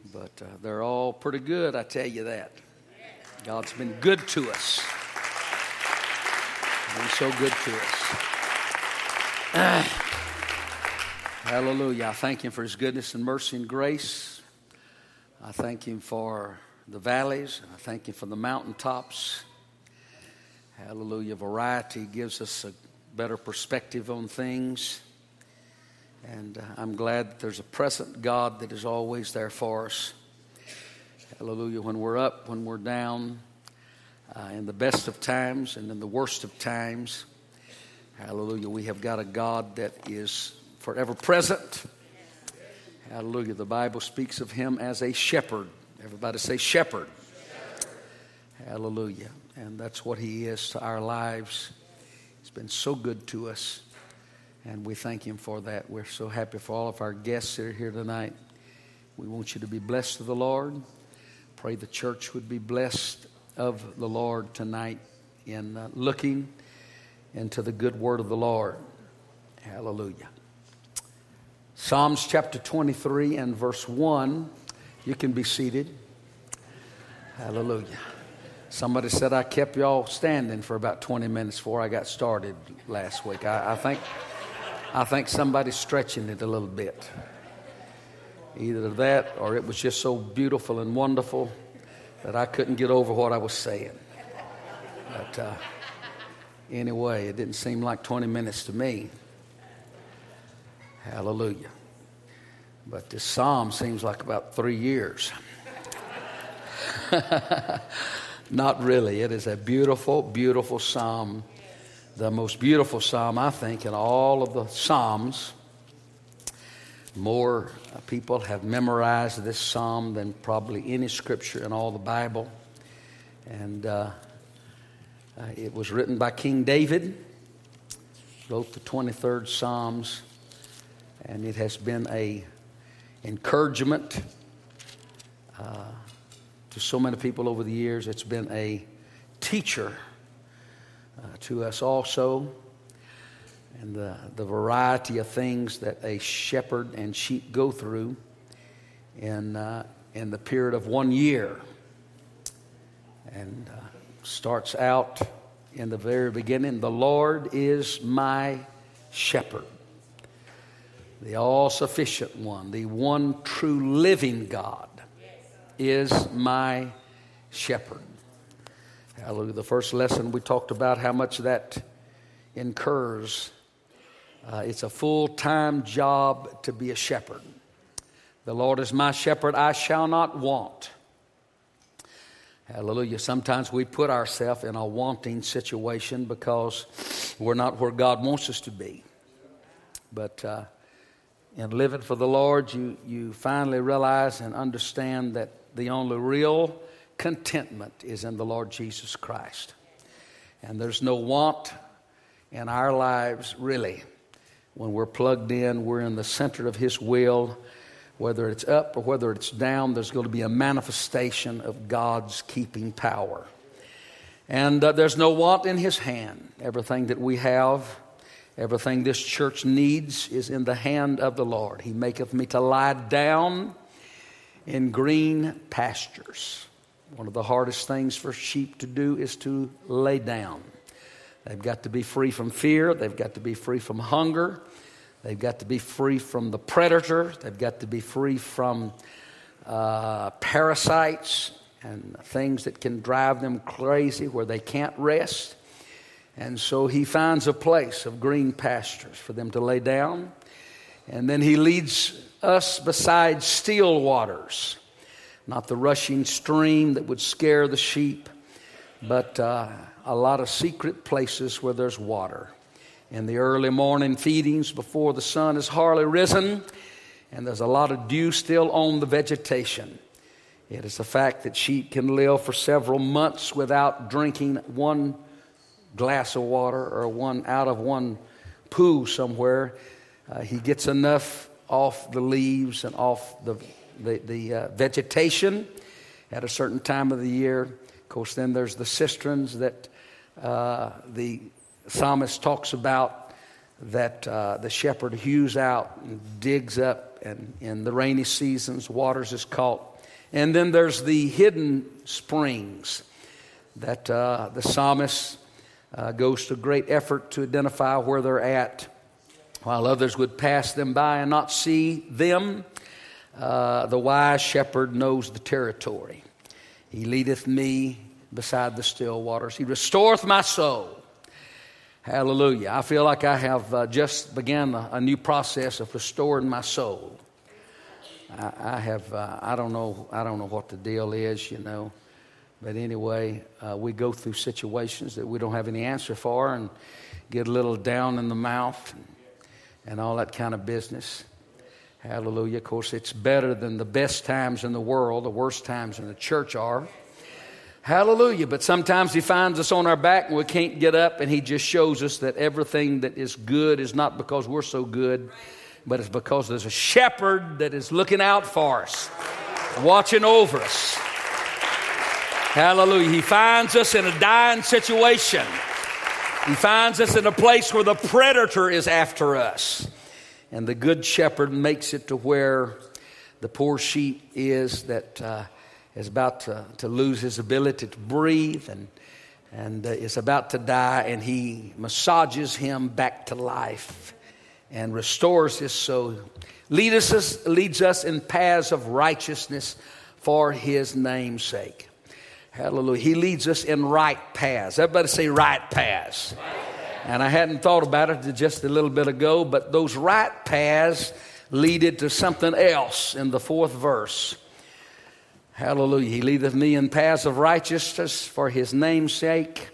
But they're all pretty good, I tell you that. God's been good to us. Been so good to us. Hallelujah. I thank Him for His goodness and mercy and grace. I thank Him for the valleys. I thank Him for the mountaintops. Hallelujah. Variety gives us a better perspective on things. And I'm glad that there's a present God that is always there for us. Hallelujah. When we're up, when we're down, in the best of times and in the worst of times. Hallelujah. We have got a God that is forever present. Hallelujah. The Bible speaks of Him as a shepherd. Everybody say shepherd. Hallelujah. And that's what He is to our lives. He's been so good to us. And we thank Him for that. We're so happy for all of our guests that are here tonight. We want you to be blessed of the Lord. Pray the church would be blessed of the Lord tonight in looking into the good word of the Lord. Hallelujah. Psalms chapter 23 and verse 1. You can be seated. Hallelujah. Somebody said I kept y'all standing for about 20 minutes before I got started last week. I think somebody's stretching it a little bit. Either that or it was just so beautiful and wonderful that I couldn't get over what I was saying. But anyway, it didn't seem like 20 minutes to me. Hallelujah. But this psalm seems like about 3 years. Not really. It is a beautiful, beautiful psalm. The most beautiful psalm, I think, in all of the psalms. More people have memorized this psalm than probably any scripture in all the Bible. And it was written by King David. Wrote the 23rd Psalms. And it has been a encouragement to so many people over the years. It's been a teacher to us also. And the variety of things that a shepherd and sheep go through in the period of 1 year. And starts out in the very beginning, the Lord is my shepherd. The all-sufficient one, the one true living God is my shepherd. Hallelujah. The first lesson we talked about how much that incurs. It's a full-time job to be a shepherd. The Lord is my shepherd, I shall not want. Hallelujah. Sometimes we put ourselves in a wanting situation because we're not where God wants us to be. But in living for the Lord, you finally realize and understand that the only real contentment is in the Lord Jesus Christ. And there's no want in our lives, really. When we're plugged in, we're in the center of His will. Whether it's up or whether it's down, there's going to be a manifestation of God's keeping power. And there's no want in His hand. Everything that we have, everything this church needs is in the hand of the Lord. He maketh me to lie down in green pastures. One of the hardest things for sheep to do is to lay down. They've got to be free from fear. They've got to be free from hunger. They've got to be free from the predator. They've got to be free from parasites and things that can drive them crazy where they can't rest. And so He finds a place of green pastures for them to lay down. And then He leads us beside still waters. Not the rushing stream that would scare the sheep, but a lot of secret places where there's water. In the early morning feedings before the sun is hardly risen, and there's a lot of dew still on the vegetation. It is a fact that sheep can live for several months without drinking one glass of water or one out of one pool somewhere. He gets enough off the leaves and off the vegetation at a certain time of the year. Of course, then there's the cisterns that the psalmist talks about, that the shepherd hews out and digs up, and in the rainy seasons, waters is caught And then there's the hidden springs that the psalmist goes to great effort to identify where they're at, while others would pass them by and not see them. The wise shepherd knows the territory. He leadeth me beside the still waters. He restoreth my soul. Hallelujah. I feel like I have just began a new process of restoring my soul. I don't know what the deal is, But anyway, we go through situations that we don't have any answer for and get a little down in the mouth and all that kind of business. Hallelujah. Of course, it's better than the best times in the world. The worst times in the church are. Hallelujah. But sometimes He finds us on our back and we can't get up, and He just shows us that everything that is good is not because we're so good, but it's because there's a shepherd that is looking out for us, watching over us. Hallelujah. He finds us in a dying situation. He finds us in a place where the predator is after us. And the good shepherd makes it to where the poor sheep is that is about to lose his ability to breathe and is about to die. And he massages him back to life and restores his soul. Leads us in paths of righteousness for His name's sake. Hallelujah. He leads us in right paths. Everybody say right paths. And I hadn't thought about it just a little bit ago, but those right paths leaded to something else in the 4th verse. Hallelujah. He leadeth me in paths of righteousness for His name's sake.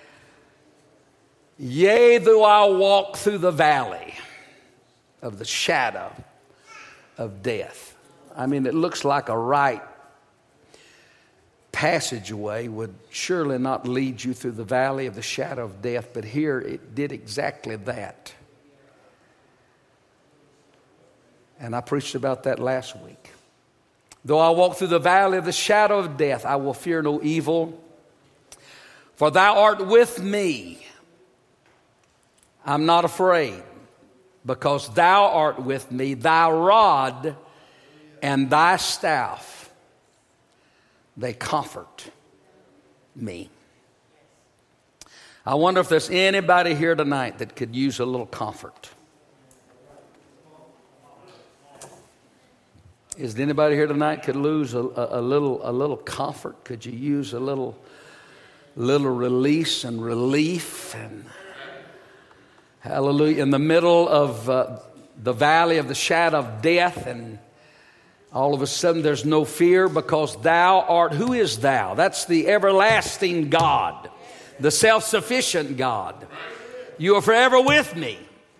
Yea, though I walk through the valley of the shadow of death. I mean, it looks like a right passageway would surely not lead you through the valley of the shadow of death, but here it did exactly that. And I preached about that last week. Though I walk through the valley of the shadow of death, I will fear no evil, for Thou art with me. I'm not afraid, because Thou art with me. Thy rod and Thy staff, they comfort me. I wonder if there's anybody here tonight that could use a little comfort. Is there anybody here tonight could lose a little comfort? Could you use a little release and relief? And hallelujah. In the middle of the valley of the shadow of death, and all of a sudden there's no fear, because Thou art, who is Thou? That's the everlasting God, the self-sufficient God. You are forever with me.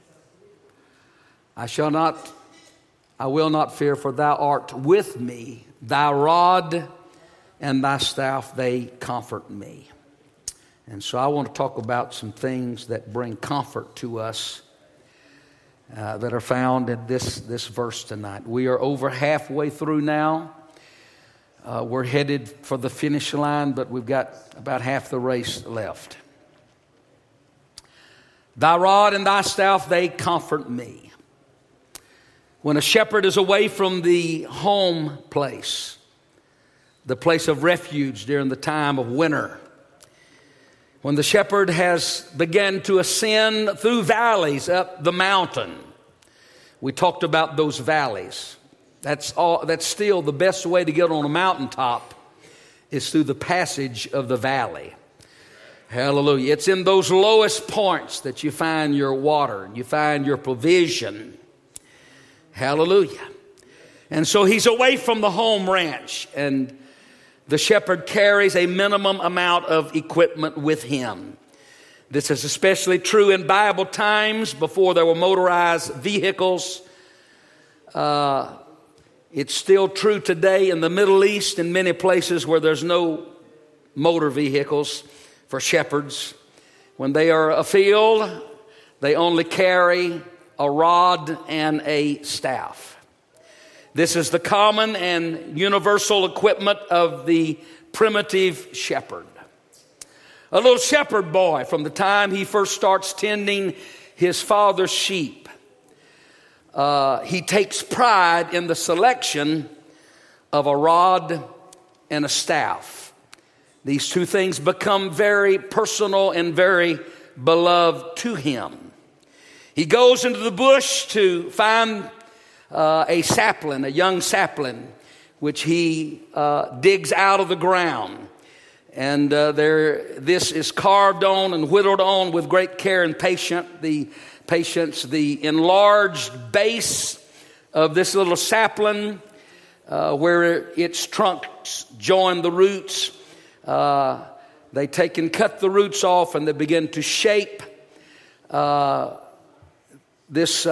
I will not fear, for Thou art with me. Thy rod and Thy staff, they comfort me. And so I want to talk about some things that bring comfort to us that are found in this verse tonight. We are over halfway through now. We're headed for the finish line, but we've got about half the race left. Thy rod and Thy staff, they comfort me. When a shepherd is away from the home place, the place of refuge during the time of winter, when the shepherd has begun to ascend through valleys up the mountain, we talked about those valleys. That's still the best way to get on a mountaintop, is through the passage of the valley. Hallelujah. It's in those lowest points that you find your water, you find your provision. Hallelujah. And so he's away from the home ranch, and the shepherd carries a minimum amount of equipment with him. This is especially true in Bible times, before there were motorized vehicles. It's still true today in the Middle East, in many places where there's no motor vehicles for shepherds. When they are afield, they only carry a rod and a staff. This is the common and universal equipment of the primitive shepherd. A little shepherd boy, from the time he first starts tending his father's sheep, he takes pride in the selection of a rod and a staff. These two things become very personal and very beloved to him. He goes into the bush to find a sapling, a young sapling, which he digs out of the ground. And this is carved on and whittled on with great care and patience. The enlarged base of this little sapling, where its trunks join the roots, they take and cut the roots off, and they begin to shape this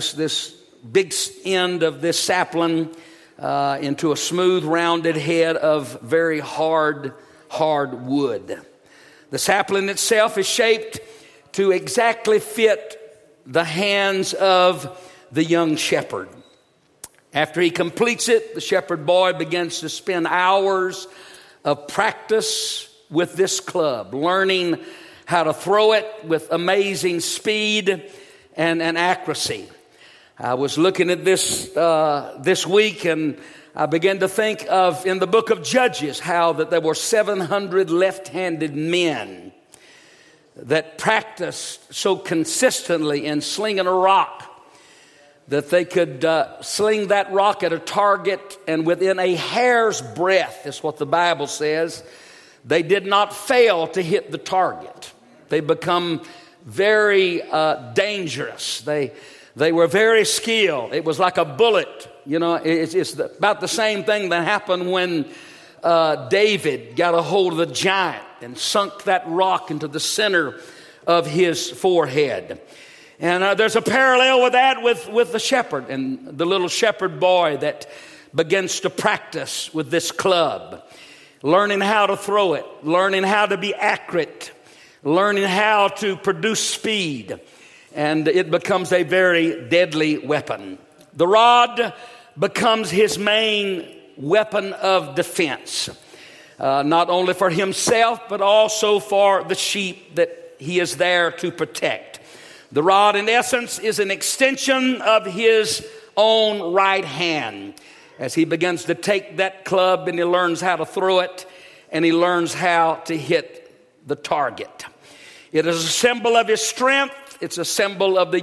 big end of this sapling into a smooth, rounded head of very hard wood. The sapling itself is shaped to exactly fit the hands of the young shepherd. After he completes it, the shepherd boy begins to spend hours of practice with this club, learning how to throw it with amazing speed and accuracy. I was looking at this week, and I began to think of, in the book of Judges, how that there were 700 left-handed men that practiced so consistently in slinging a rock that they could sling that rock at a target, and within a hair's breadth, is what the Bible says, they did not fail to hit the target. They become very dangerous. They were very skilled. It was like a bullet. You know, it's about the same thing that happened when David got a hold of the giant and sunk that rock into the center of his forehead. And there's a parallel with that with the shepherd and the little shepherd boy that begins to practice with this club, learning how to throw it, learning how to be accurate, learning how to produce speed, and it becomes a very deadly weapon. The rod becomes his main weapon of defense, not only for himself, but also for the sheep that he is there to protect. The rod, in essence, is an extension of his own right hand as he begins to take that club and he learns how to throw it and he learns how to hit the target. It is a symbol of his strength. It's a symbol of the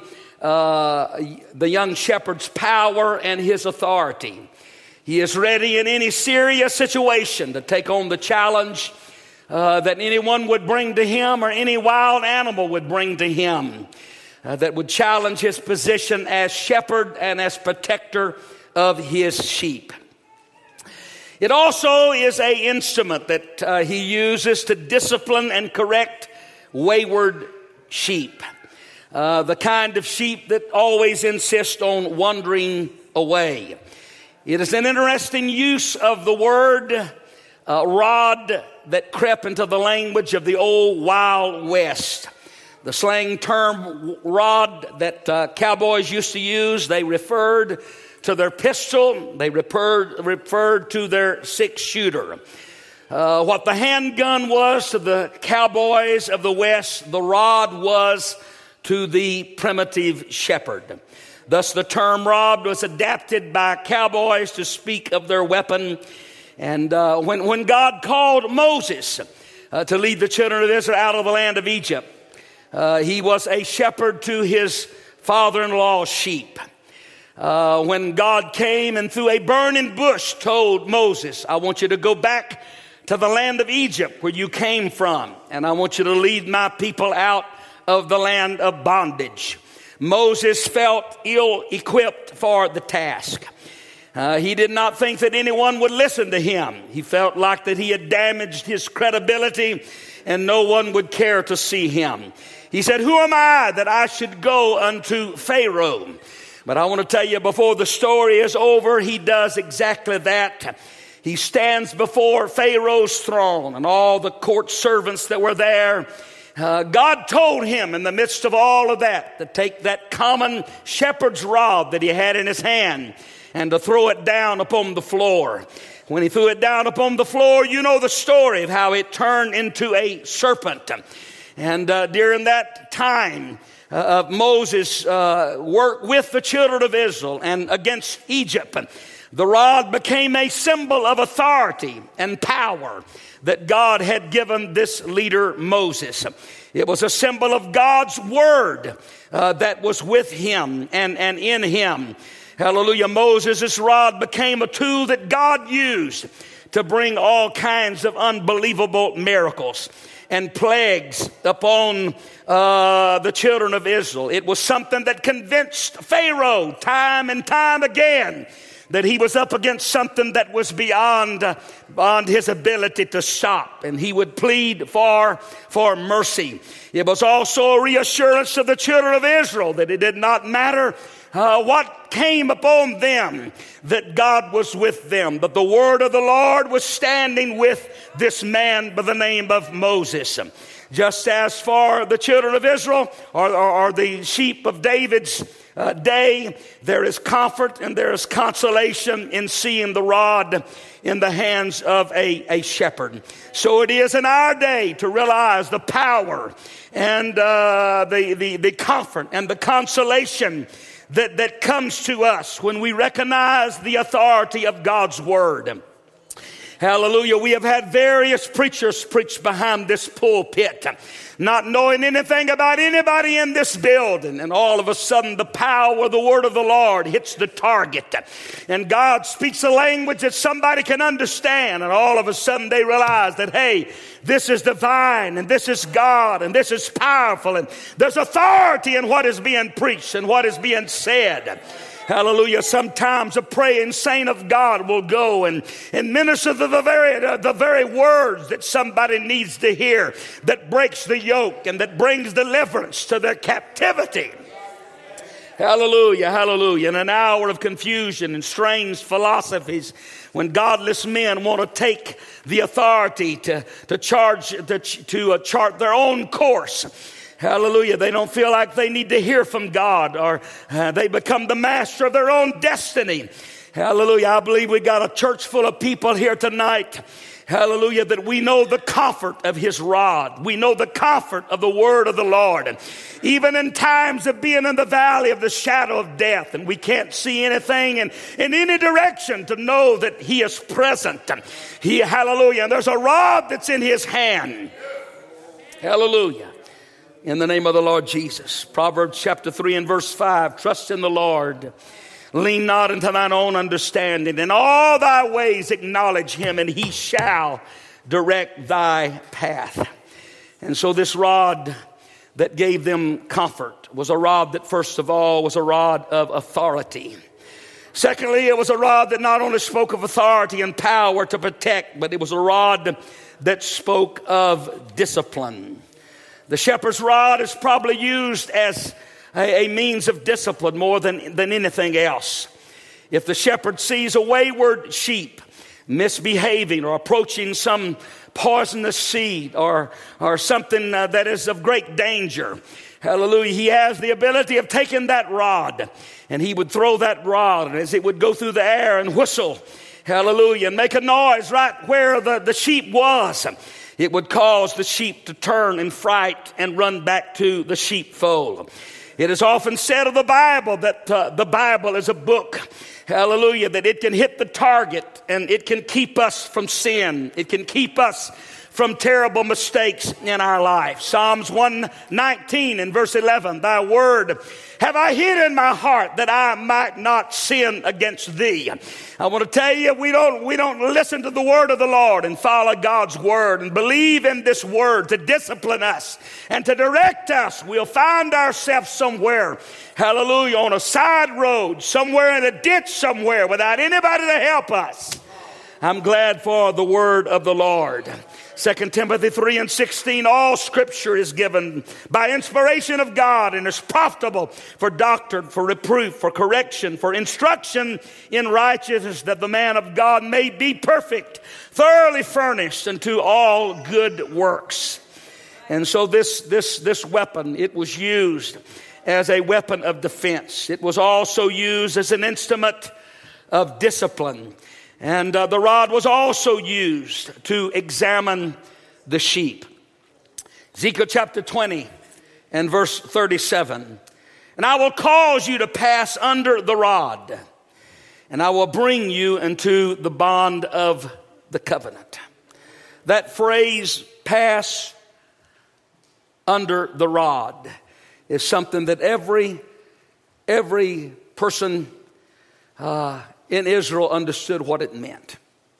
young shepherd's power and his authority. He is ready in any serious situation to take on the challenge that anyone would bring to him, or any wild animal would bring to him, that would challenge his position as shepherd and as protector of his sheep. It also is an instrument that he uses to discipline and correct wayward sheep, the kind of sheep that always insist on wandering away. It is an interesting use of the word rod that crept into the language of the old Wild West. The slang term rod that cowboys used to use, they referred to their pistol, they referred to their six-shooter. What the handgun was to the cowboys of the West, the rod was to the primitive shepherd. Thus the term rod was adapted by cowboys to speak of their weapon. And when God called Moses to lead the children of Israel out of the land of Egypt, he was a shepherd to his father-in-law's sheep. When God came and through a burning bush told Moses, I want you to go back to the land of Egypt where you came from, and I want you to lead my people out of the land of bondage. Moses felt ill-equipped for the task. He did not think that anyone would listen to him. He felt like that he had damaged his credibility and no one would care to see him. He said, who am I that I should go unto Pharaoh? But I want to tell you, before the story is over, he does exactly that. He stands before Pharaoh's throne and all the court servants that were there. God told him in the midst of all of that to take that common shepherd's rod that he had in his hand and to throw it down upon the floor. When he threw it down upon the floor, you know the story of how it turned into a serpent. And during that time, Moses worked with the children of Israel and against Egypt. The rod became a symbol of authority and power that God had given this leader Moses. It was a symbol of God's word that was with him and in him. Hallelujah. Moses' rod became a tool that God used to bring all kinds of unbelievable miracles and plagues upon the children of Israel. It was something that convinced Pharaoh time and time again that he was up against something that was beyond his ability to stop, and he would plead for mercy. It was also a reassurance of the children of Israel that it did not matter what came upon them, that God was with them. But the word of the Lord was standing with this man by the name of Moses. Just as for the children of Israel or the sheep of David's day, there is comfort and there is consolation in seeing the rod in the hands of a shepherd. So it is in our day to realize the power and the comfort and the consolation that comes to us when we recognize the authority of God's word. Hallelujah. We have had various preachers preach behind this pulpit, not knowing anything about anybody in this building. And all of a sudden, the power of the word of the Lord hits the target. And God speaks a language that somebody can understand. And all of a sudden, they realize that, hey, this is divine, and this is God, and this is powerful. And there's authority in what is being preached and what is being said. Hallelujah. Sometimes a praying saint of God will go and minister the very words that somebody needs to hear, that breaks the yoke and that brings deliverance to their captivity. Hallelujah, hallelujah. In an hour of confusion and strange philosophies, when godless men want to take the authority to chart their own course, hallelujah, they don't feel like they need to hear from God, or they become the master of their own destiny. Hallelujah. I believe we got a church full of people here tonight, hallelujah, that we know the comfort of his rod. We know the comfort of the word of the Lord. And even in times of being in the valley of the shadow of death, and we can't see anything in any direction, to know that he is present. Hallelujah. And there's a rod that's in his hand. Hallelujah. In the name of the Lord Jesus. Proverbs chapter 3 and verse 5. Trust in the Lord. Lean not into thine own understanding. In all thy ways acknowledge him, and he shall direct thy path. And so this rod that gave them comfort was a rod that, first of all, was a rod of authority. Secondly, it was a rod that not only spoke of authority and power to protect, but it was a rod that spoke of discipline. The shepherd's rod is probably used as a means of discipline more than anything else. If the shepherd sees a wayward sheep misbehaving or approaching some poisonous seed or something that is of great danger, hallelujah, he has the ability of taking that rod, and he would throw that rod, and as it would go through the air and whistle, hallelujah, and make a noise right where the sheep was, it would cause the sheep to turn in fright and run back to the sheepfold. It is often said of the Bible that the Bible is a book, hallelujah, that it can hit the target and it can keep us from sin. It can keep us from terrible mistakes in our life. Psalms 119 and verse 11, thy word have I hid in my heart that I might not sin against thee. I want to tell you, we don't listen to the word of the Lord and follow God's word and believe in this word to discipline us and to direct us. We'll find ourselves somewhere, hallelujah, on a side road, somewhere in a ditch somewhere without anybody to help us. I'm glad for the word of the Lord. 2 Timothy 3 and 16, all scripture is given by inspiration of God and is profitable for doctrine, for reproof, for correction, for instruction in righteousness, that the man of God may be perfect, thoroughly furnished unto all good works. And so this weapon, it was used as a weapon of defense. It was also used as an instrument of discipline. And the rod was also used to examine the sheep. Ezekiel chapter 20 and verse 37. And I will cause you to pass under the rod, and I will bring you into the bond of the covenant. That phrase, pass under the rod, is something that every person in Israel understood what it meant.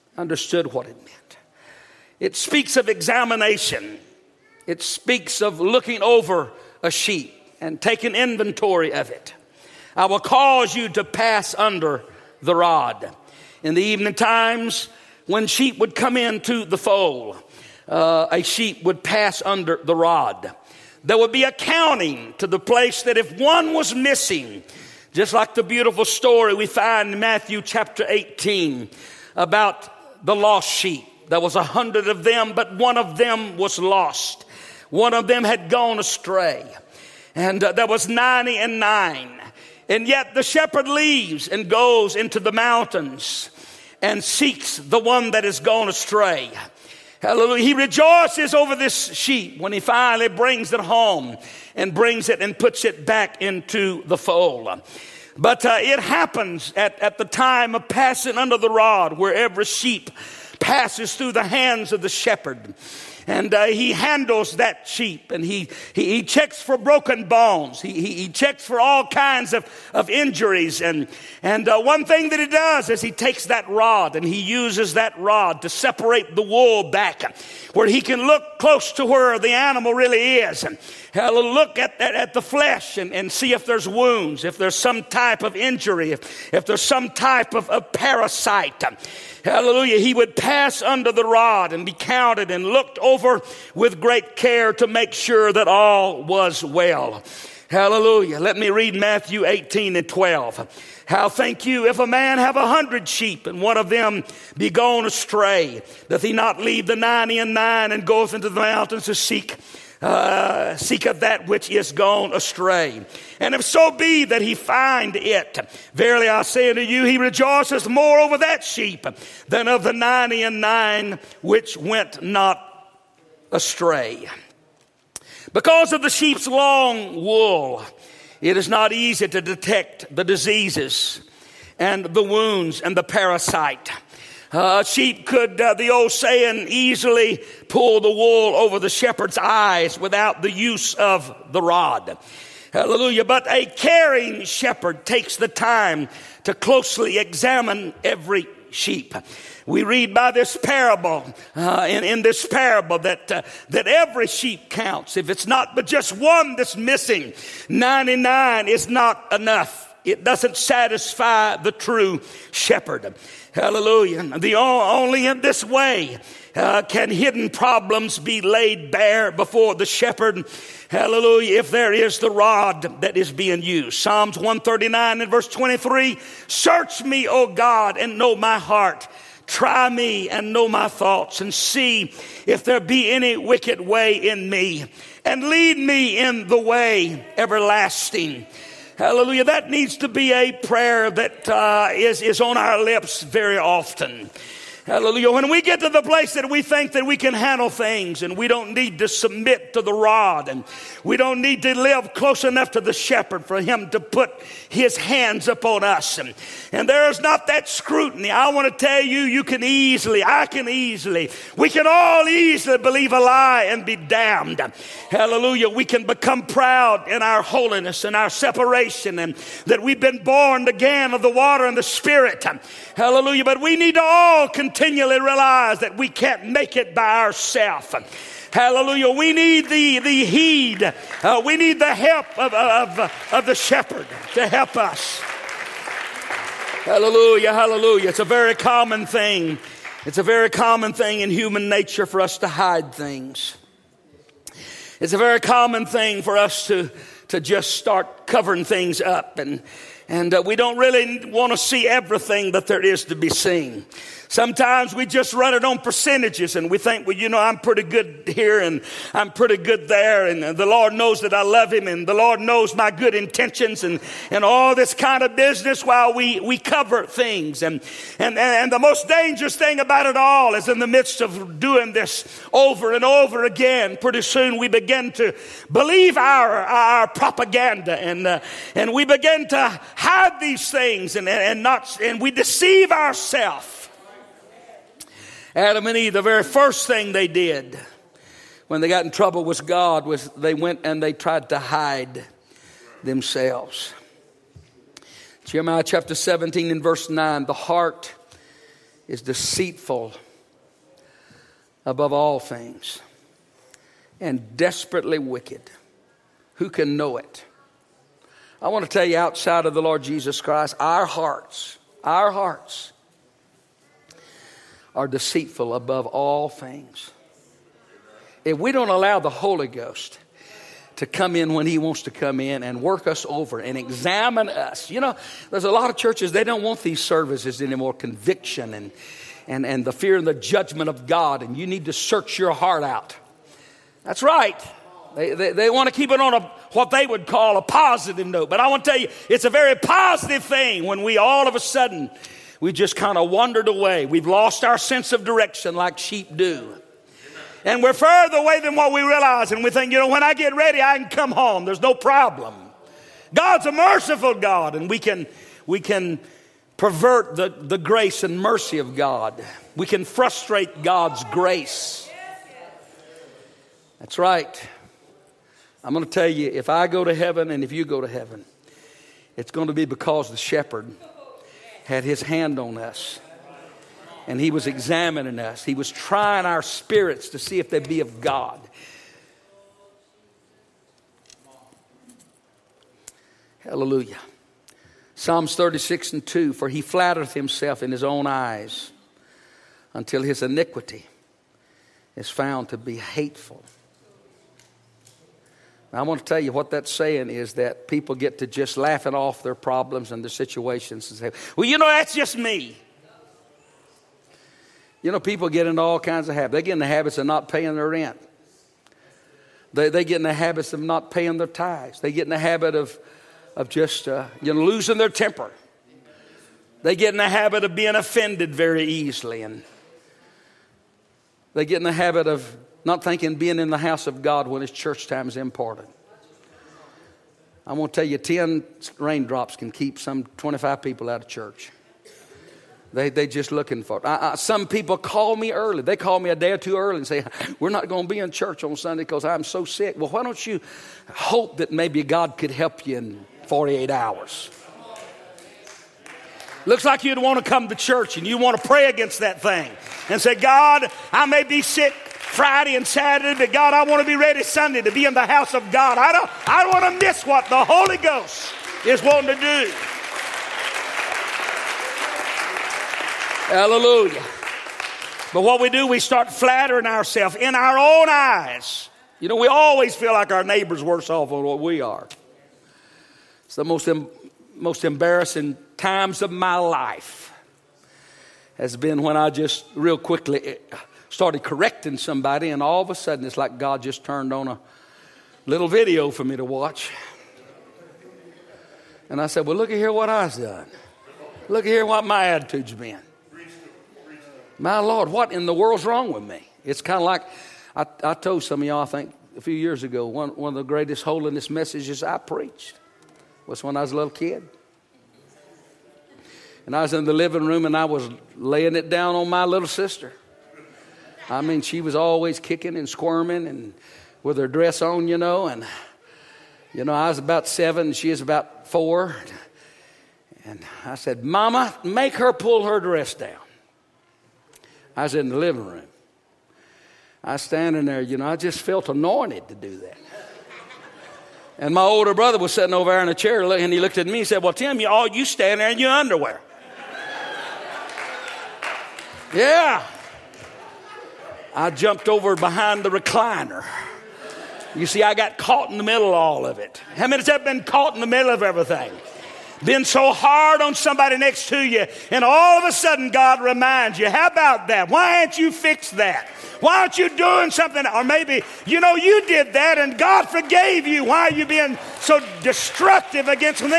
It speaks of examination. It speaks of looking over a sheep and taking inventory of it. I will cause you to pass under the rod. In the evening times, when sheep would come into the fold, a sheep would pass under the rod. There would be a counting to the place that if one was missing, just like the beautiful story we find in Matthew chapter 18 about the lost sheep. There was 100 of them, but one of them was lost. One of them had gone astray. And there was 99. And yet the shepherd leaves and goes into the mountains and seeks the one that has gone astray. Hallelujah. He rejoices over this sheep when he finally brings it home and brings it and puts it back into the fold. But it happens at the time of passing under the rod, where every sheep passes through the hands of the shepherd. And he handles that sheep, and he checks for broken bones. He checks for all kinds of injuries. And one thing that he does is he takes that rod and he uses that rod to separate the wool back, where he can look close to where the animal really is. And he'll look at the flesh and see if there's wounds, if there's some type of injury, if there's some type of parasite. Hallelujah. He would pass under the rod and be counted and looked over with great care to make sure that all was well. Hallelujah. Let me read Matthew 18:12. How think you, if a man have 100 sheep and one of them be gone astray, doth he not leave the 99 and goeth into the mountains to seek of that which is gone astray? And if so be that he find it, verily I say unto you, he rejoiceth more over that sheep than of the 99 which went not astray. Because of the sheep's long wool, it is not easy to detect the diseases and the wounds and the parasite. Sheep could, the old saying, easily pull the wool over the shepherd's eyes without the use of the rod. Hallelujah. But a caring shepherd takes the time to closely examine every sheep. We read by this parable, in this parable, that every sheep counts. If it's not but just one that's missing, 99 is not enough. It doesn't satisfy the true shepherd. Hallelujah. Only in this way can hidden problems be laid bare before the shepherd. Hallelujah. If there is the rod that is being used. Psalms 139 and verse 23. Search me, O God, and know my heart. Try me and know my thoughts, and see if there be any wicked way in me, and lead me in the way everlasting. Hallelujah. That needs to be a prayer that is on our lips very often. Hallelujah. When we get to the place that we think that we can handle things and we don't need to submit to the rod and we don't need to live close enough to the shepherd for him to put his hands upon us. And there is not that scrutiny. I want to tell you, we can all easily believe a lie and be damned. Hallelujah. We can become proud in our holiness and our separation, and that we've been born again of the water and the Spirit. Hallelujah. But we need to all continually realize that we can't make it by ourselves. Hallelujah. We need the heed. We need the help of the shepherd to help us. Hallelujah. Hallelujah. It's a very common thing. It's a very common thing in human nature for us to hide things. It's a very common thing for us to just start covering things up, and we don't really want to see everything that there is to be seen. Sometimes we just run it on percentages, and we think, well, I'm pretty good here and I'm pretty good there, and the Lord knows that I love him, and the Lord knows my good intentions, and all this kind of business while we cover things. And the most dangerous thing about it all is in the midst of doing this over and over again, pretty soon we begin to believe our propaganda, and we begin to hide these things and we deceive ourselves. Adam and Eve, the very first thing they did when they got in trouble with God was they went and they tried to hide themselves. Jeremiah chapter 17 and verse 9, the heart is deceitful above all things and desperately wicked. Who can know it? I want to tell you, outside of the Lord Jesus Christ, our hearts are deceitful above all things. If we don't allow the Holy Ghost to come in when He wants to come in and work us over and examine us. You know, there's a lot of churches, they don't want these services anymore, conviction and the fear and the judgment of God, and you need to search your heart out. That's right. They want to keep it on what they would call a positive note. But I want to tell you, it's a very positive thing when we all of a sudden, we just kind of wandered away. We've lost our sense of direction like sheep do. And we're further away than what we realize. And we think, when I get ready, I can come home. There's no problem. God's a merciful God. And we can pervert the grace and mercy of God. We can frustrate God's grace. That's right. I'm going to tell you, if I go to heaven and if you go to heaven, it's going to be because the shepherd had his hand on us. And he was examining us. He was trying our spirits to see if they be of God. Hallelujah. Psalms 36 and 2. For he flattereth himself in his own eyes until his iniquity is found to be hateful. Now, I want to tell you what that's saying is that people get to just laughing off their problems and their situations and say, well, that's just me. People get into all kinds of habits. They get in the habits of not paying their rent. They get in the habits of not paying their tithes. They get in the habit of just losing their temper. They get in the habit of being offended very easily. And they get in the habit of not thinking being in the house of God when it's church time is important. I want to tell you, 10 raindrops can keep some 25 people out of church. They just looking for it. Some people call me early. They call me a day or two early and say, we're not going to be in church on Sunday because I'm so sick. Well, why don't you hope that maybe God could help you in 48 hours? Looks like you'd want to come to church and you want to pray against that thing and say, God, I may be sick Friday and Saturday, but God, I want to be ready Sunday to be in the house of God. I don't want to miss what the Holy Ghost is wanting to do. Hallelujah. But what we do, we start flattering ourselves in our own eyes. We always feel like our neighbor's worse off than what we are. It's the most embarrassing times of my life has been when I just real quickly started correcting somebody, and all of a sudden it's like God just turned on a little video for me to watch. And I said, well, look at here what I've done. Look at here what my attitude's been. My Lord, what in the world's wrong with me? It's kind of like I told some of y'all, I think a few years ago, one of the greatest holiness messages I preached was when I was a little kid. And I was in the living room and I was laying it down on my little sister. I mean, she was always kicking and squirming and with her dress on, and, I was about 7 and she was about 4. And I said, Mama, make her pull her dress down. I was in the living room. I was standing there, I just felt anointed to do that. And my older brother was sitting over there in a chair, and he looked at me and said, well, Tim, you stand there in your underwear. Yeah. I jumped over behind the recliner. You see, I got caught in the middle of all of it. How many have been caught in the middle of everything? Been so hard on somebody next to you, and all of a sudden God reminds you, how about that? Why ain't you fixed that? Why aren't you doing something? Or maybe, you did that and God forgave you. Why are you being so destructive against them?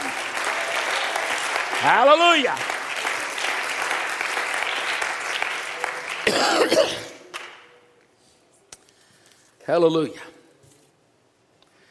Hallelujah. Hallelujah.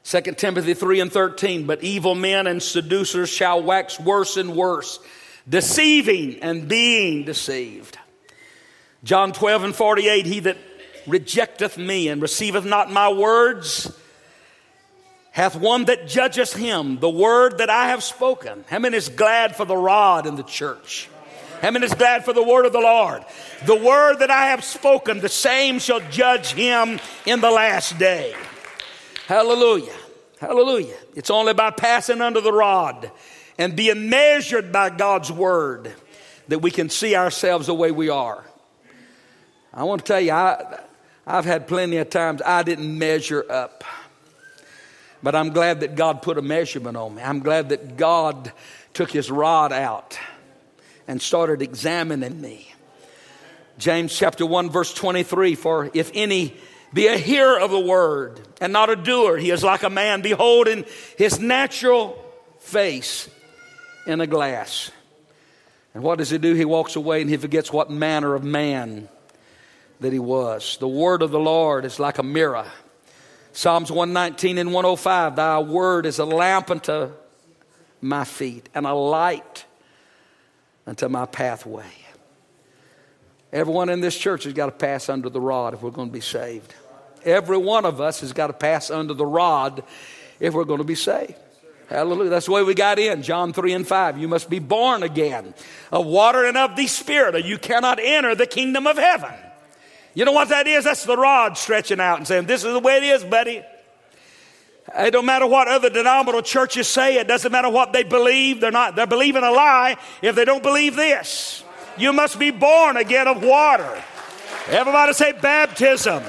2 Timothy 3:13, but evil men and seducers shall wax worse and worse, deceiving and being deceived. John 12:48, he that rejecteth me and receiveth not my words hath one that judgeth him, the word that I have spoken. How many is glad for the rod in the church? How many is glad for the word of the Lord? The word that I have spoken, the same shall judge him in the last day. Hallelujah. Hallelujah. It's only by passing under the rod and being measured by God's word that we can see ourselves the way we are. I want to tell you, I've had plenty of times I didn't measure up. But I'm glad that God put a measurement on me. I'm glad that God took his rod out and started examining me. James chapter 1 verse 23, for if any be a hearer of the word and not a doer, he is like a man beholding his natural face in a glass. And what does he do? He walks away and he forgets what manner of man that he was. The word of the Lord is like a mirror. Psalms 119 and 105, thy word is a lamp unto my feet and a light unto my pathway. Everyone in this church has got to pass under the rod if we're going to be saved. Every one of us has got to pass under the rod if we're going to be saved. Hallelujah. That's the way we got in. John 3 and 5. You must be born again of water and of the Spirit, or you cannot enter the kingdom of heaven. You know what that is? That's the rod stretching out and saying, this is the way it is, buddy. It don't matter what other denominational churches say. It doesn't matter what they believe. They're believing a lie if they don't believe this. You must be born again of water. Everybody say baptism.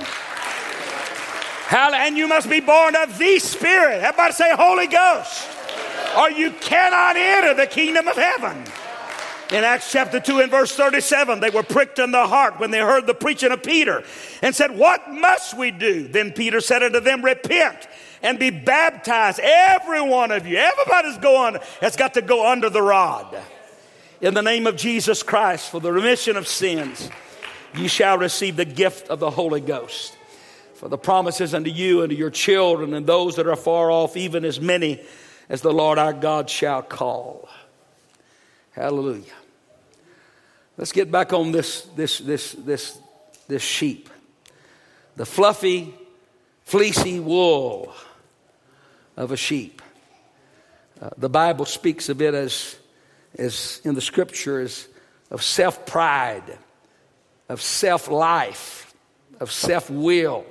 And you must be born of the Spirit. Everybody say Holy Ghost. Or you cannot enter the kingdom of heaven. In Acts chapter 2 and verse 37, they were pricked in the heart when they heard the preaching of Peter and said, what must we do? Then Peter said unto them, repent and be baptized, every one of you. Everybody's has got to go under the rod. In the name of Jesus Christ, for the remission of sins, you shall receive the gift of the Holy Ghost. For the promises unto you and to your children and those that are far off, even as many as the Lord our God shall call. Hallelujah. Let's get back on this sheep. The fluffy, fleecy wool of a sheep. The Bible speaks of it as in the scriptures of self-pride, of self-life, of self-will.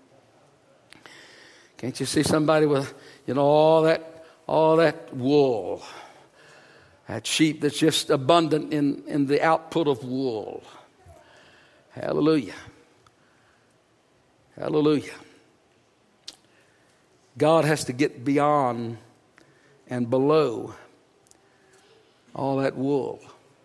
Can't you see somebody with, all that wool? That sheep that's just abundant in the output of wool. Hallelujah. Hallelujah. God has to get beyond and below all that wool.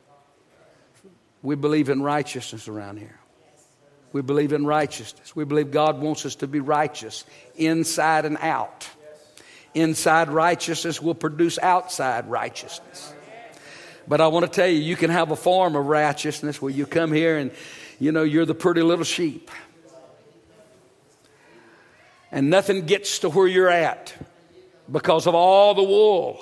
We believe in righteousness around here. We believe in righteousness. We believe God wants us to be righteous inside and out. Inside righteousness will produce outside righteousness. But I want to tell you, you can have a form of righteousness where you come here and, you're the pretty little sheep. And nothing gets to where you're at because of all the wool.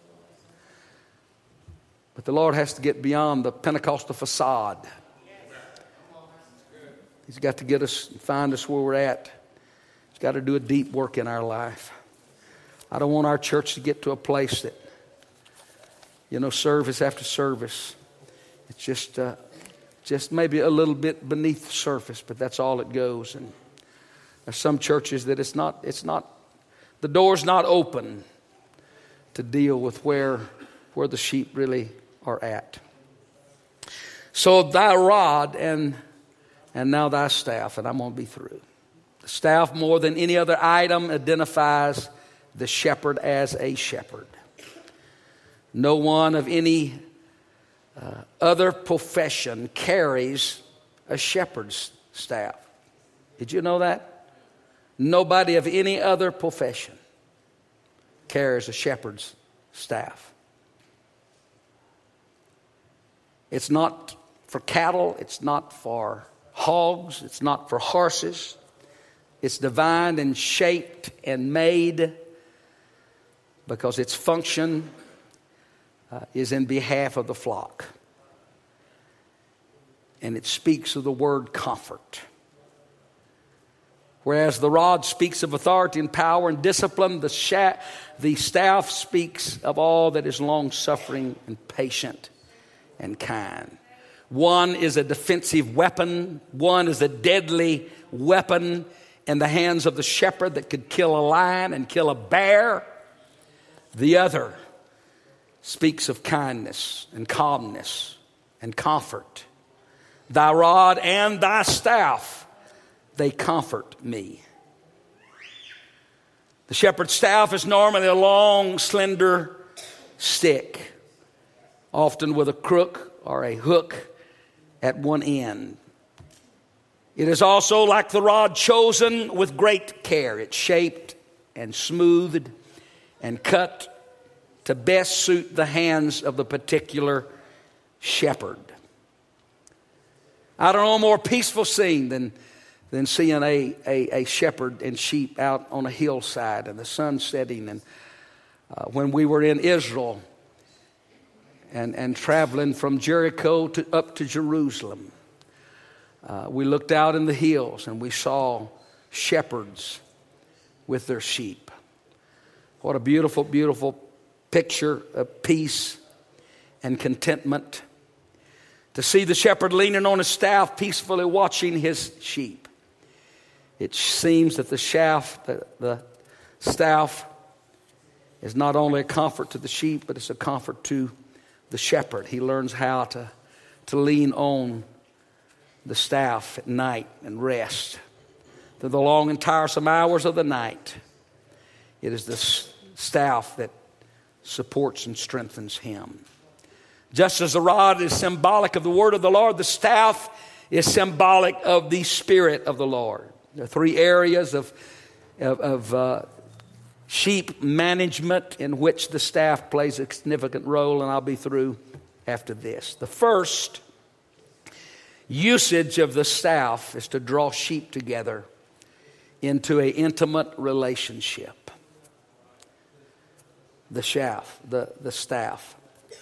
But the Lord has to get beyond the Pentecostal facade. He's got to get us, find us where we're at. He's got to do a deep work in our life. I don't want our church to get to a place that, service after service, it's just maybe a little bit beneath the surface, but that's all it goes. And there's some churches that it's not, the door's not open to deal with where the sheep really are at. So thy rod and now thy staff, and I'm going to be through. The staff, more than any other item, identifies the shepherd as a shepherd. No one of any other profession carries a shepherd's staff. Did you know that? Nobody of any other profession carries a shepherd's staff. It's not for cattle. It's not for Hogs, it's not for horses. It's designed and shaped and made because its function is in behalf of the flock. And it speaks of the word comfort. Whereas the rod speaks of authority and power and discipline, the staff speaks of all that is long-suffering and patient and kind. One is a defensive weapon. One is a deadly weapon in the hands of the shepherd that could kill a lion and kill a bear. The other speaks of kindness and calmness and comfort. Thy rod and thy staff, they comfort me. The shepherd's staff is normally a long, slender stick, often with a crook or a hook at one end. It is also, like the rod, chosen with great care. It's shaped and smoothed and cut to best suit the hands of the particular shepherd. I don't know a more peaceful scene than seeing a shepherd and sheep out on a hillside and the sun setting. And when we were in Israel and traveling from Jericho up to Jerusalem, we looked out in the hills and we saw shepherds with their sheep. What a beautiful, beautiful picture of peace and contentment. To see the shepherd leaning on his staff, peacefully watching his sheep. It seems that the staff is not only a comfort to the sheep, but it's a comfort to the shepherd. He learns how to lean on the staff at night and rest. Through the long and tiresome hours of the night, it is the staff that supports and strengthens him. Just as the rod is symbolic of the word of the Lord, the staff is symbolic of the Spirit of the Lord. There are three areas of sheep management in which the staff plays a significant role, and I'll be through after this. The first usage of the staff is to draw sheep together into an intimate relationship. The staff.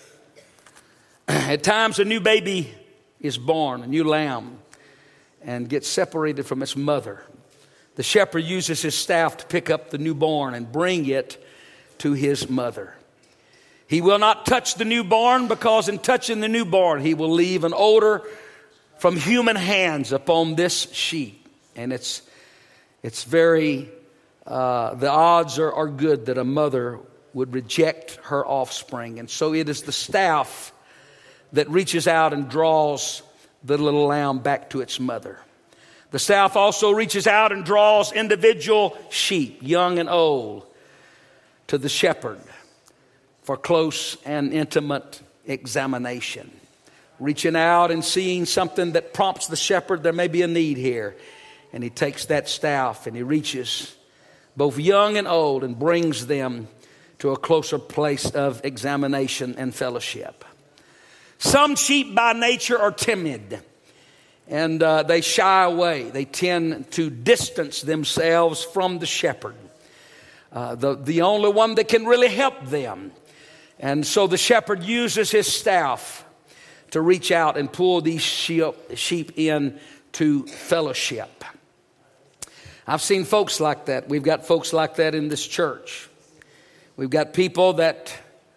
At times a new baby is born, a new lamb, and gets separated from its mother. The shepherd uses his staff to pick up the newborn and bring it to his mother. He will not touch the newborn, because in touching the newborn he will leave an odor from human hands upon this sheep. And it's very, the odds are good that a mother would reject her offspring. And so it is the staff that reaches out and draws the little lamb back to its mother. The staff also reaches out and draws individual sheep, young and old, to the shepherd for close and intimate examination. Reaching out and seeing something that prompts the shepherd, there may be a need here. And he takes that staff and he reaches both young and old and brings them to a closer place of examination and fellowship. Some sheep by nature are timid, and they shy away. They tend to distance themselves from the shepherd, the only one that can really help them. And so the shepherd uses his staff to reach out and pull these sheep in to fellowship. I've seen folks like that. We've got folks like that in this church. We've got people that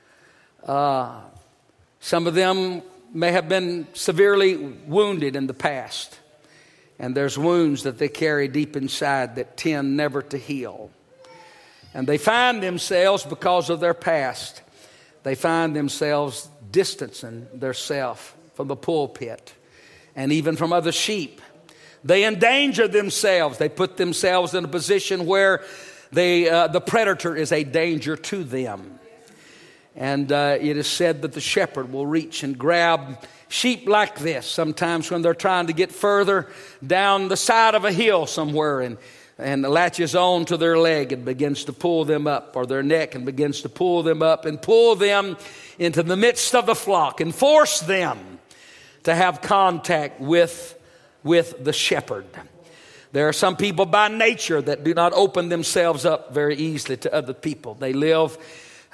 some of them may have been severely wounded in the past. And there's wounds that they carry deep inside that tend never to heal. And they find themselves, because of their past, they find themselves distancing themselves from the pulpit and even from other sheep. They endanger themselves. They put themselves in a position where the predator is a danger to them. And it is said that the shepherd will reach and grab sheep like this sometimes when they're trying to get further down the side of a hill somewhere, and latches on to their leg and begins to pull them up, or their neck, and begins to pull them up and pull them into the midst of the flock and force them to have contact with the shepherd. There are some people by nature that do not open themselves up very easily to other people. They live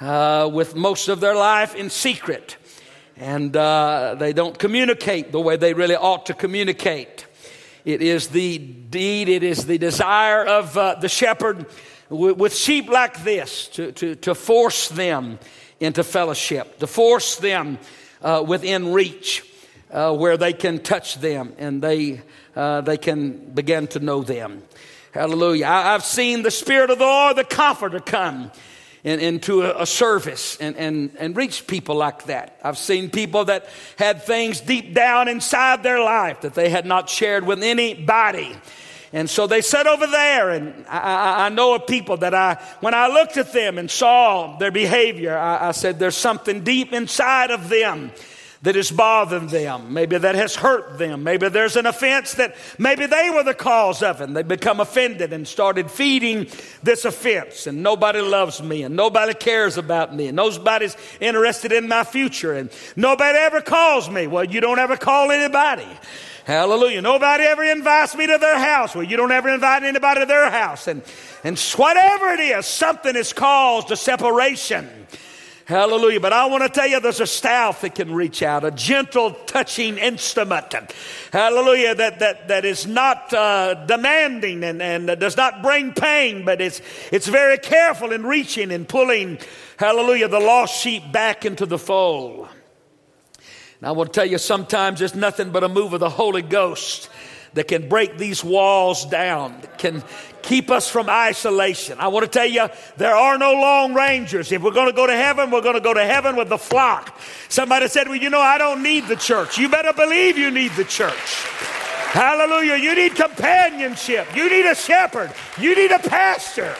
with most of their life in secret. And they don't communicate the way they really ought to communicate. It is the deed, it is the desire of the shepherd with sheep like this to force them into fellowship, to force them within reach where they can touch them and they can begin to know them. Hallelujah. I've seen the Spirit of the Lord, the Comforter, come into a service and reach people like that. I've seen people that had things deep down inside their life that they had not shared with anybody. And so they sat over there, and I know of people that when I looked at them and saw their behavior, I said, there's something deep inside of them that is bothering them. Maybe that has hurt them. Maybe there's an offense that maybe they were the cause of it. And they become offended and started feeding this offense. And nobody loves me, and nobody cares about me, and nobody's interested in my future, and nobody ever calls me. Well, you don't ever call anybody. Hallelujah. Nobody ever invites me to their house. Well, you don't ever invite anybody to their house. And whatever it is, something has caused a separation. Hallelujah. But I want to tell you, there's a staff that can reach out, a gentle touching instrument. Hallelujah. That is not demanding and does not bring pain, but it's very careful in reaching and pulling, hallelujah, the lost sheep back into the fold. And I want to tell you, sometimes there's nothing but a move of the Holy Ghost that can break these walls down, that can keep us from isolation. I want to tell you, there are no lone rangers. If we're going to go to heaven, we're going to go to heaven with the flock. Somebody said, well, I don't need the church. You better believe you need the church. Hallelujah. You need companionship. You need a shepherd. You need a pastor.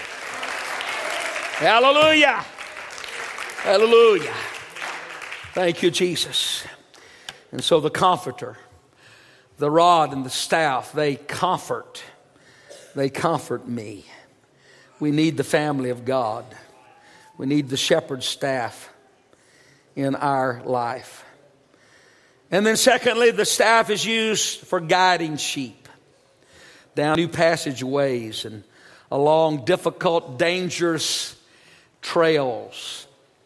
Hallelujah. Hallelujah. Thank you, Jesus. And so the Comforter, the rod and the staff, they comfort me. We need the family of God. We need the shepherd's staff in our life. And then secondly, the staff is used for guiding sheep down new passageways and along difficult, dangerous trails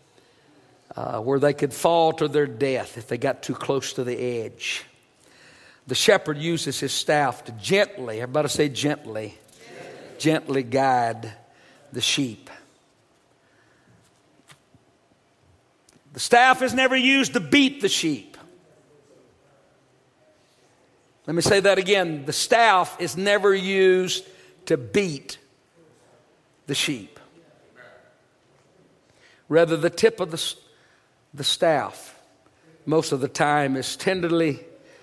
where they could fall to their death if they got too close to the edge. The shepherd uses his staff to gently, everybody say gently guide the sheep. The staff is never used to beat the sheep. Let me say that again. The staff is never used to beat the sheep. Rather, the tip of the staff most of the time is tenderly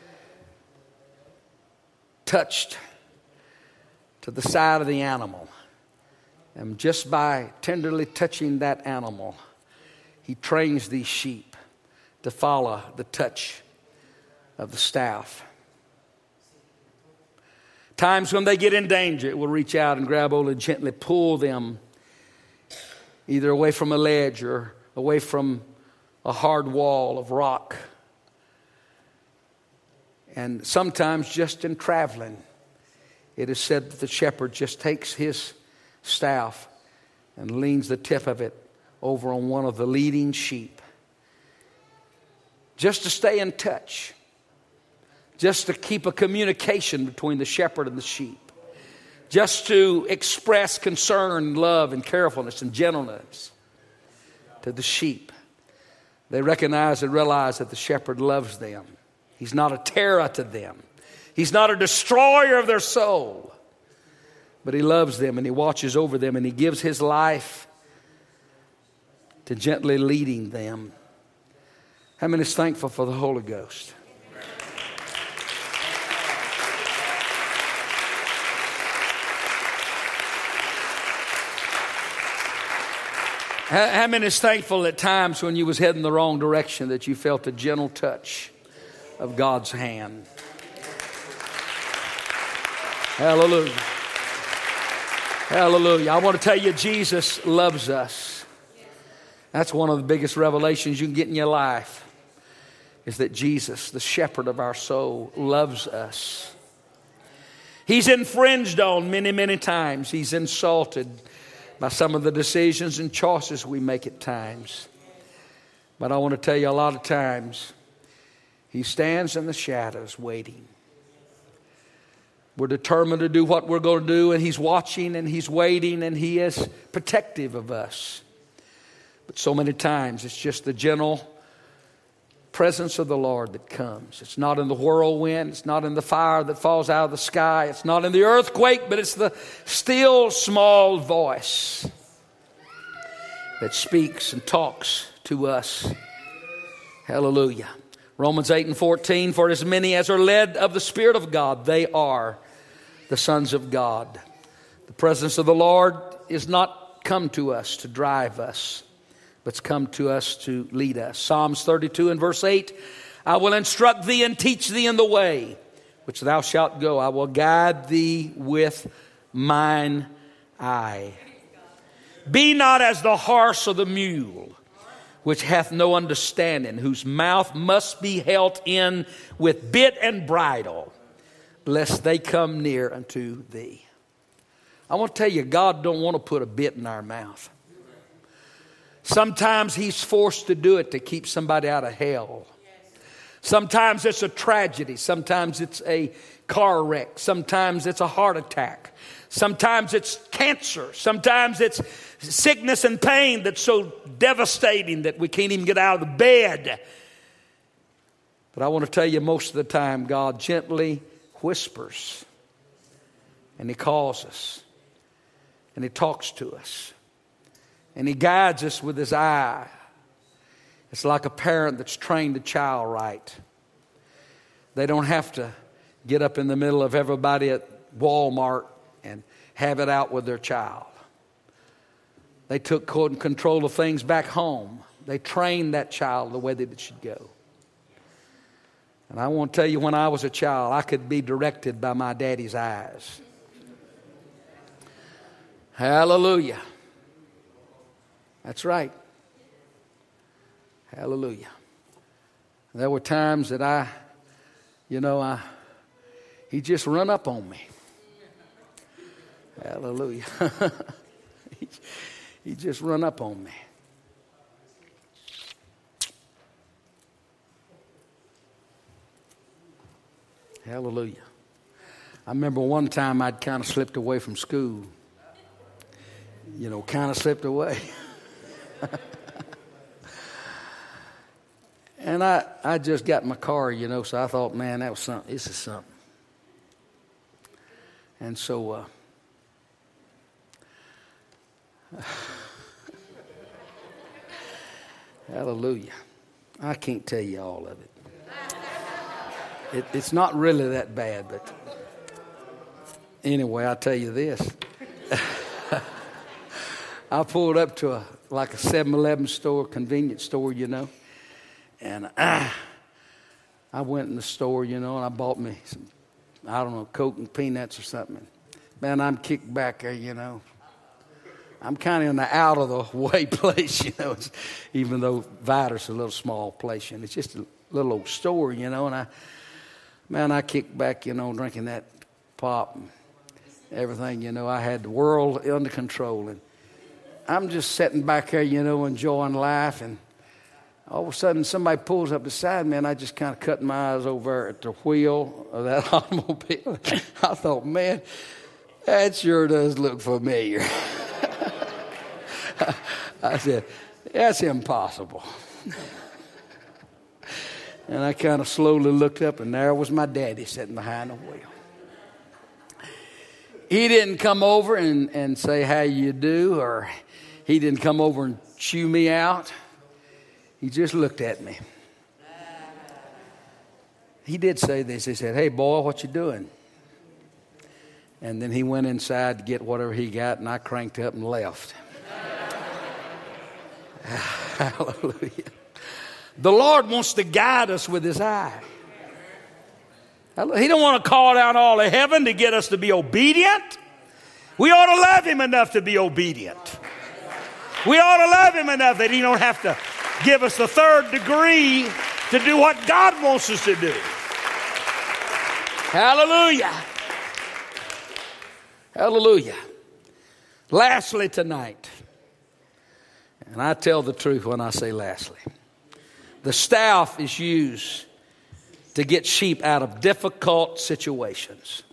touched to the side of the animal. And just by tenderly touching that animal, he trains these sheep to follow the touch of the staff. Times when they get in danger, it will reach out and grab hold and gently pull them either away from a ledge or away from a hard wall of rock. And sometimes just in traveling, it is said that the shepherd just takes his staff and leans the tip of it over on one of the leading sheep. Just to stay in touch. Just to keep a communication between the shepherd and the sheep. Just to express concern, love, and carefulness and gentleness to the sheep. They recognize and realize that the shepherd loves them. He's not a terror to them. He's not a destroyer of their soul. But he loves them and he watches over them and he gives his life to gently leading them. How many is thankful for the Holy Ghost? How many is thankful at times when you was heading the wrong direction that you felt a gentle touch of God's hand? Hallelujah. Hallelujah. I want to tell you, Jesus loves us. That's one of the biggest revelations you can get in your life, is that Jesus, the shepherd of our soul, loves us. He's infringed on many, many times. He's insulted. by some of the decisions and choices we make at times. But I want to tell you, a lot of times, He stands in the shadows waiting. We're determined to do what we're going to do, and He's watching and He's waiting and He is protective of us. But so many times it's just the gentle presence of the Lord that comes. It's not in the whirlwind. It's not in the fire that falls out of the sky. It's not in the earthquake, but it's the still small voice that speaks and talks to us. Hallelujah. Romans 8:14, for as many as are led of the Spirit of God, they are the sons of God. The presence of the Lord is not come to us to drive us, but it's come to us to lead us. Psalms 32 and verse 8, I will instruct thee and teach thee in the way which thou shalt go. I will guide thee with mine eye. Be not as the horse or the mule, which hath no understanding, whose mouth must be held in with bit and bridle, lest they come near unto thee. I want to tell you, God don't want to put a bit in our mouth. Sometimes He's forced to do it to keep somebody out of hell. Sometimes it's a tragedy. Sometimes it's a car wreck. Sometimes it's a heart attack. Sometimes it's cancer. Sometimes it's sickness and pain that's so devastating that we can't even get out of the bed. But I want to tell you, most of the time, God gently whispers. And He calls us. And He talks to us. And He guides us with His eye. It's like a parent that's trained a child right. They don't have to get up in the middle of everybody at Walmart and have it out with their child. They took control of things back home. They trained that child the way that it should go. And I want to tell you, when I was a child, I could be directed by my daddy's eyes. Hallelujah. That's right. Hallelujah. There were times that he just run up on me. Hallelujah. He just run up on me. Hallelujah. I remember one time I'd kind of slipped away from school. Kind of slipped away. And I just got in my car, so I thought, man, that was something. This is something. And so, hallelujah. I can't tell you all of it. It's not really that bad, but anyway, I'll tell you this. I pulled up to a 7-Eleven store, convenience store, and I went in the store, and I bought me some, Coke and peanuts or something. Man, I'm kicked back there, I'm kind of in the out of the way place, even though Vidar's a little small place, and it's just a little old store, and I kicked back, drinking that pop and everything, I had the world under control, and I'm just sitting back there, enjoying life, and all of a sudden somebody pulls up beside me, and I just kind of cut my eyes over at the wheel of that automobile. I thought, man, that sure does look familiar. I said, that's impossible. And I kind of slowly looked up, and there was my daddy sitting behind the wheel. He didn't come over and say, how you do, or he didn't come over and chew me out. He just looked at me. He did say this. He said, hey, boy, what you doing? And then he went inside to get whatever he got, and I cranked up and left. Hallelujah. The Lord wants to guide us with His eye. He don't want to call down all of heaven to get us to be obedient. We ought to love Him enough to be obedient. We ought to love Him enough that He don't have to give us the third degree to do what God wants us to do. Hallelujah. Hallelujah. Lastly tonight, and I tell the truth when I say lastly, the staff is used to get sheep out of difficult situations.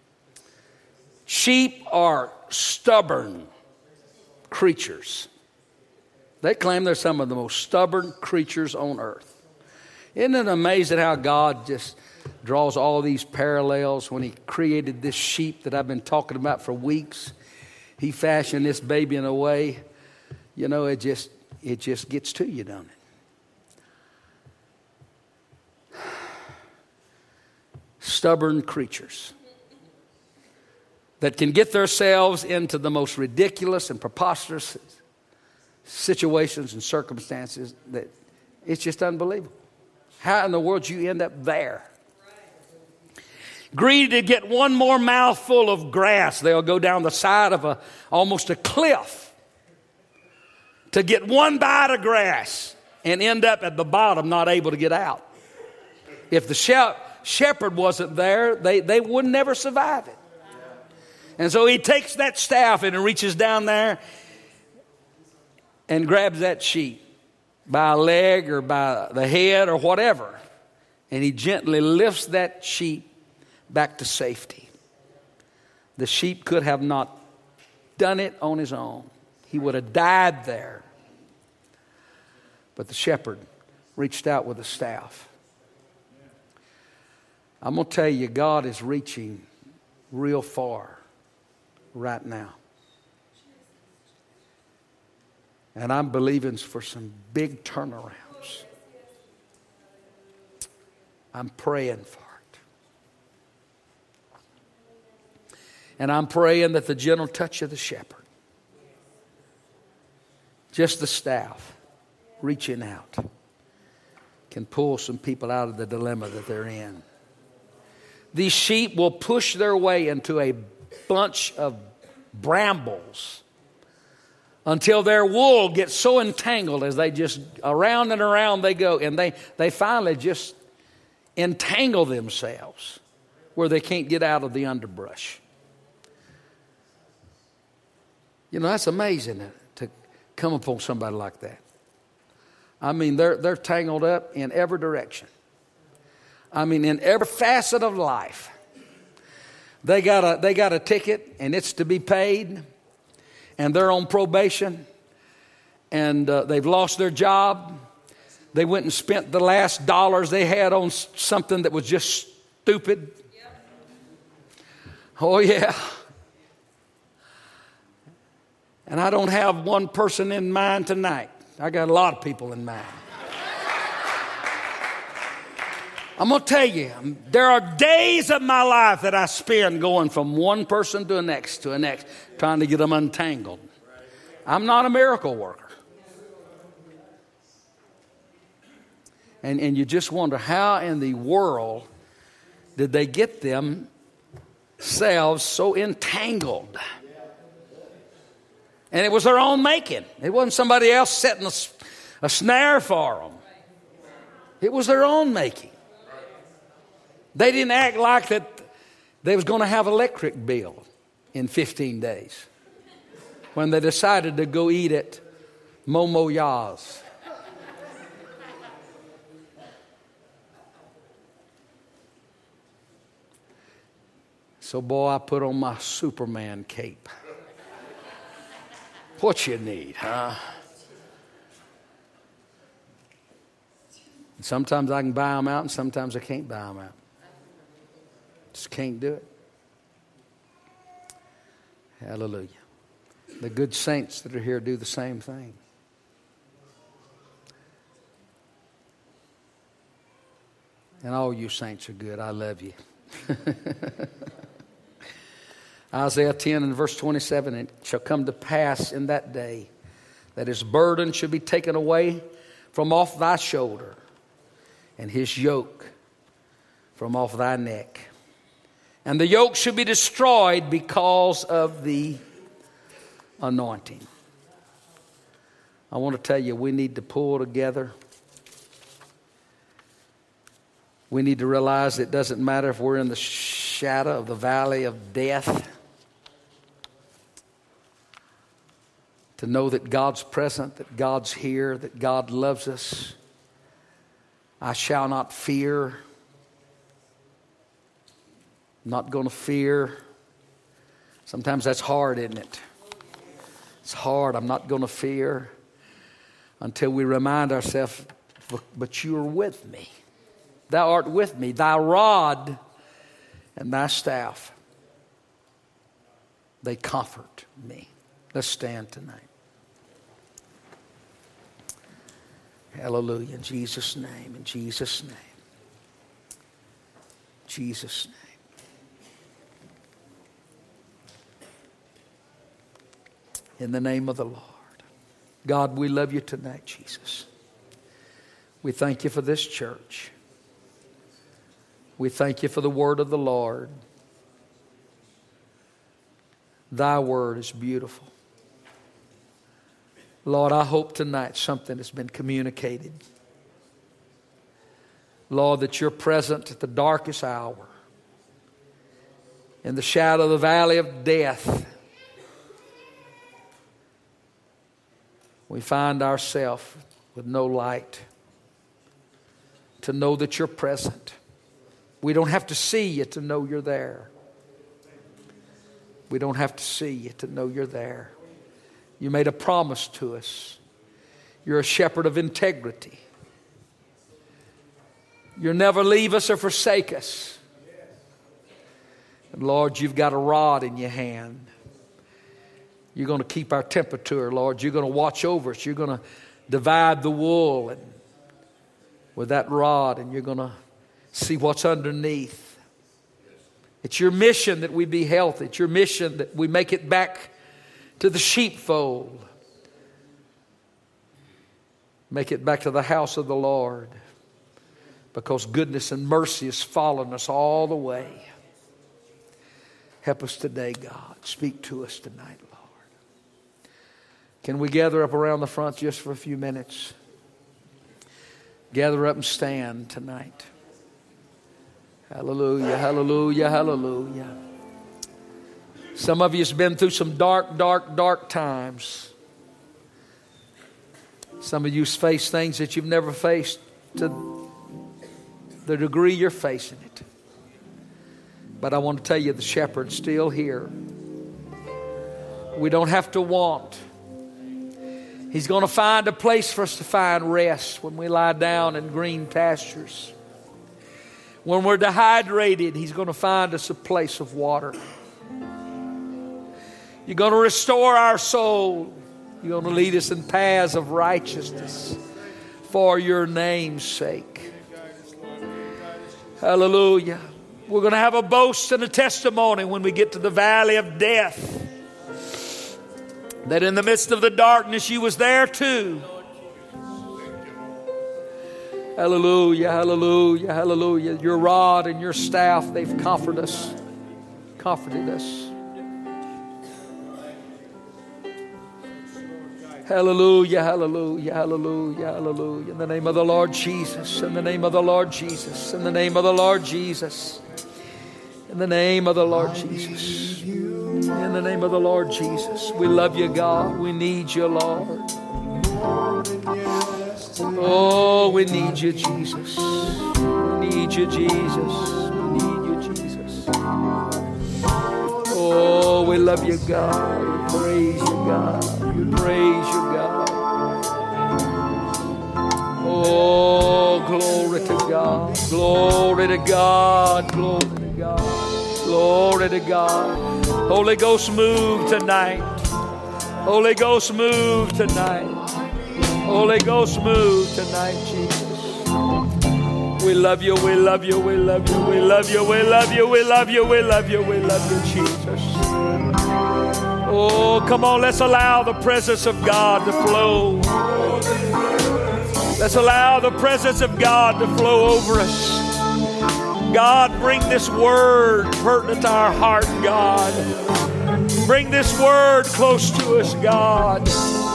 Sheep are stubborn creatures. They claim they're some of the most stubborn creatures on earth. Isn't it amazing how God just draws all these parallels when He created this sheep that I've been talking about for weeks? He fashioned this baby in a way, you know, it just gets to you, don't it? Stubborn creatures that can get themselves into the most ridiculous and preposterous situations and circumstances that it's just unbelievable. How in the world do you end up there? Greedy to get one more mouthful of grass. They'll go down the side of almost a cliff to get one bite of grass and end up at the bottom not able to get out. If the shepherd wasn't there, they would never survive it. And so he takes that staff and reaches down there and grabs that sheep by a leg or by the head or whatever. And he gently lifts that sheep back to safety. The sheep could have not done it on his own. He would have died there. But the shepherd reached out with a staff. I'm going to tell you, God is reaching real far right now. And I'm believing for some big turnarounds. I'm praying for it. And I'm praying that the gentle touch of the shepherd, just the staff reaching out, can pull some people out of the dilemma that they're in. These sheep will push their way into a bunch of brambles until their wool gets so entangled as they just around and around they go, and they finally just entangle themselves where they can't get out of the underbrush. You know, that's amazing to come upon somebody like that. I mean, they're tangled up in every direction. I mean, in every facet of life. They got a ticket, and it's to be paid, and they're on probation, and they've lost their job. They went and spent the last dollars they had on something that was just stupid. Yep. Oh, yeah. And I don't have one person in mind tonight. I got a lot of people in mind. I'm going to tell you, there are days of my life that I spend going from one person to the next, trying to get them untangled. I'm not a miracle worker. And you just wonder, how in the world did they get themselves so entangled? And it was their own making. It wasn't somebody else setting a snare for them. It was their own making. They didn't act like that they was going to have an electric bill in 15 days when they decided to go eat at Momo Yaz. So, boy, I put on my Superman cape. What you need, huh? And sometimes I can buy them out, and sometimes I can't buy them out. Just can't do it. Hallelujah. The good saints that are here do the same thing. And all you saints are good. I love you. Isaiah 10 and verse 27, it shall come to pass in that day that his burden should be taken away from off thy shoulder, and his yoke from off thy neck. And the yoke should be destroyed because of the anointing. I want to tell you, we need to pull together. We need to realize it doesn't matter if we're in the shadow of the valley of death. to know that God's present, that God's here, that God loves us. I shall not fear. I'm not going to fear. Sometimes that's hard, isn't it? It's hard. I'm not going to fear until we remind ourselves, but you are with me. Thou art with me. Thy rod and thy staff, they comfort me. Let's stand tonight. Hallelujah. In Jesus' name. In Jesus' name. Jesus' name. In the name of the Lord. God, we love you tonight, Jesus. We thank you for this church. We thank you for the word of the Lord. Thy word is beautiful. Lord, I hope tonight something has been communicated. Lord, that you're present at the darkest hour. In the shadow of the valley of death, we find ourselves with no light. To know that you're present. We don't have to see you to know you're there. We don't have to see you to know you're there. You made a promise to us. You're a shepherd of integrity. You'll never leave us or forsake us. And Lord, you've got a rod in your hand. You're going to keep our temperature, Lord. You're going to watch over us. You're going to divide the wool and with that rod, and you're going to see what's underneath. It's your mission that we be healthy. It's your mission that we make it back to the sheepfold. Make it back to the house of the Lord. Because goodness and mercy has followed us all the way. Help us today, God. Speak to us tonight, Lord. Can we gather up around the front just for a few minutes? Gather up and stand tonight. Hallelujah, hallelujah, hallelujah. Some of you has been through some dark times. Some of you's faced things that you've never faced to the degree you're facing it. But I want to tell you, the shepherd's still here. We don't have to want. He's going to find a place for us to find rest when we lie down in green pastures. When we're dehydrated, He's going to find us a place of water. You're going to restore our soul. You're going to lead us in paths of righteousness for your name's sake. Hallelujah. We're going to have a boast and a testimony when we get to the valley of death. That in the midst of the darkness, you was there too. Hallelujah, hallelujah, hallelujah. Your rod and your staff, they've comforted us. Hallelujah, hallelujah, hallelujah, hallelujah. In the name of the Lord Jesus, in the name of the Lord Jesus, in the name of the Lord Jesus. In the name of the Lord Jesus. In the name of the Lord Jesus. We love you, God. We need you, Lord. Oh, we need you, Jesus. We need you, Jesus. We need you, Jesus. Oh, we love you, God. We praise you, God. We praise you, God. Oh, glory to God. Glory to God. Glory to God. Glory to God. Holy Ghost, move tonight. Holy Ghost, move tonight. Holy Ghost, move tonight, Jesus. We love you, we love you, we love you, we love you, we love you, we love you, we love you, we love you, Jesus. Oh, come on, let's allow the presence of God to flow. Let's allow the presence of God to flow over us. God, bring this word pertinent to our heart, God. Bring this word close to us, God.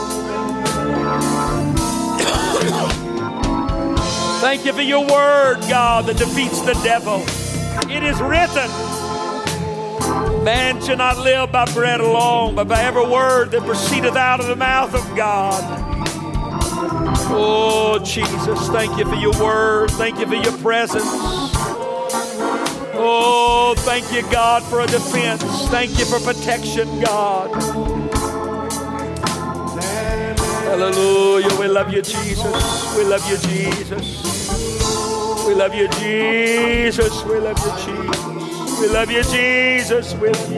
Thank you for your word, God, that defeats the devil. It is written. Man shall not live by bread alone, but by every word that proceedeth out of the mouth of God. Oh, Jesus, thank you for your word. Thank you for your presence. Oh, thank you, God, for a defense. Thank you for protection, God. Hallelujah. We love you, Jesus. We love you, Jesus. We love you, Jesus. We love you, Jesus. We love you, Jesus. We love you.